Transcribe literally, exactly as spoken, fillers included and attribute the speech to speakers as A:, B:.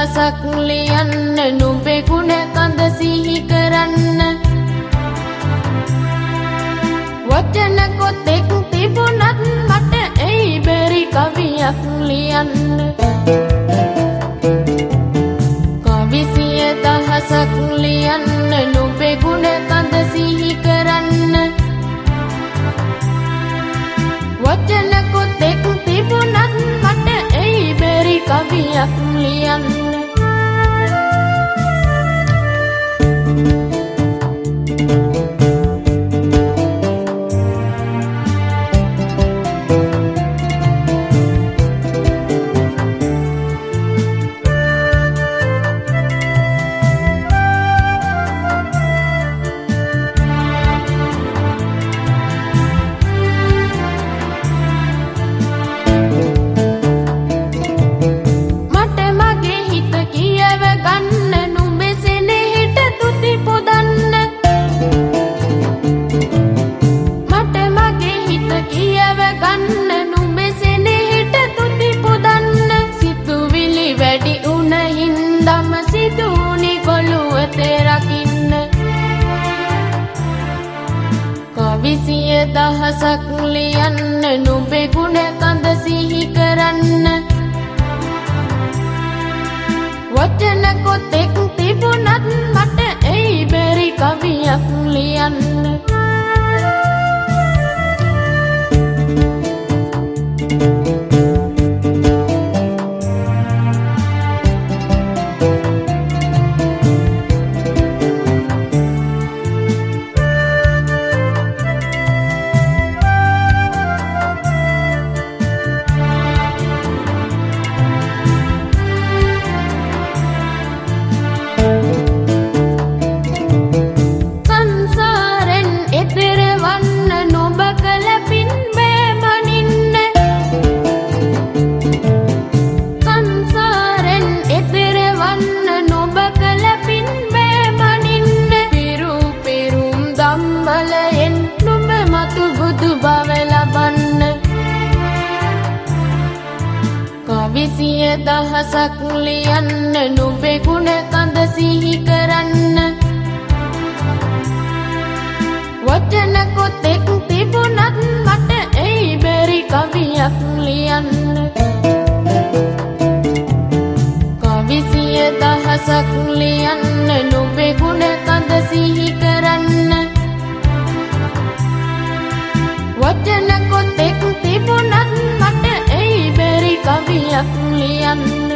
A: දහසක් ලියන්න නුඹේ ගුණ කඳ සිහි කරන්න වචන කොතෙක් තිබුණත් මට එයි බැරි කවියක් ලියන්න කවි සිය දහසක් ලියන්න නුඹේ ගුණ කඳ සිහි කරන්න වචන කොතෙක් තිබුණත් මට එයි බැරි කවියක් ලියන්න විසිය දහසක් ලියන්න නුඹේ ගුණ කඳ සිහි කරන්න වචන කොතෙක් තිබුණත් මට එයි බැරි කවියක් ලියන්න විසිය දහසක් ලියන්න නුඹේ ගුණ කඳ සිහි කරන්න වචන කොතෙක් තිබුණත් මට එයි බැරි කවියක් ලියන්න කවිසිය දහසක් ලියන්න නුඹේ ගුණ කඳ සිහි කරන්න වචන කොතෙක් තිබුණත් මට එයි බැරි කවියක් ලියන්න